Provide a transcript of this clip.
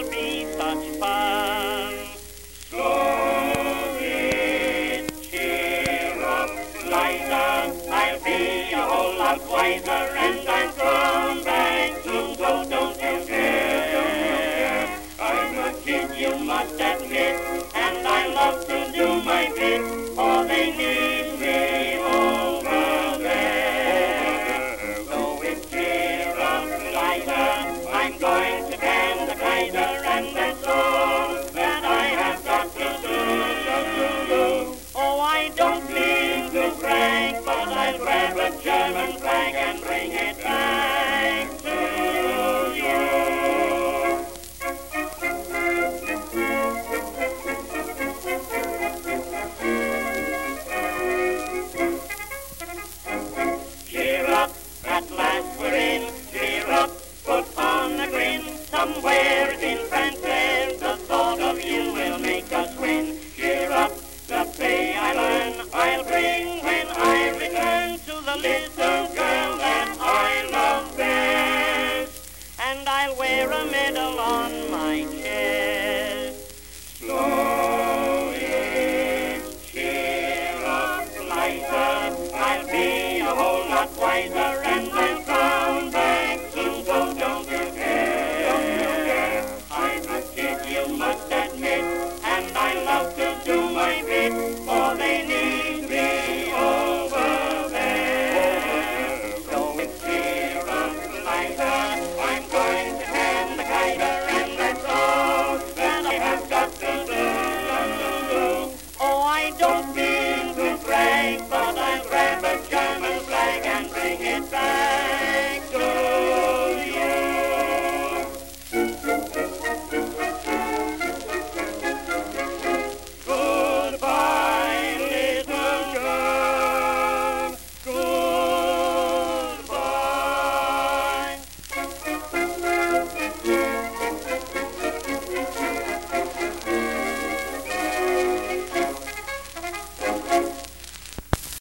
will be such fun. Slowly cheer up, Liza, I'll be a whole lot wiser, and I'm come back soon, so don't you care. I'm a kid, you must admit, and I love to do my bit, for they need me over there. So it's cheer up, Liza, I'm going to tend the Kaiser, and that's all that I have got to do. Oh, I don't mean to brag, but I'll grab a German flag and bring it back to you. Cheer up, at last we're in. Cheer up, put on a grin. Somewhere in France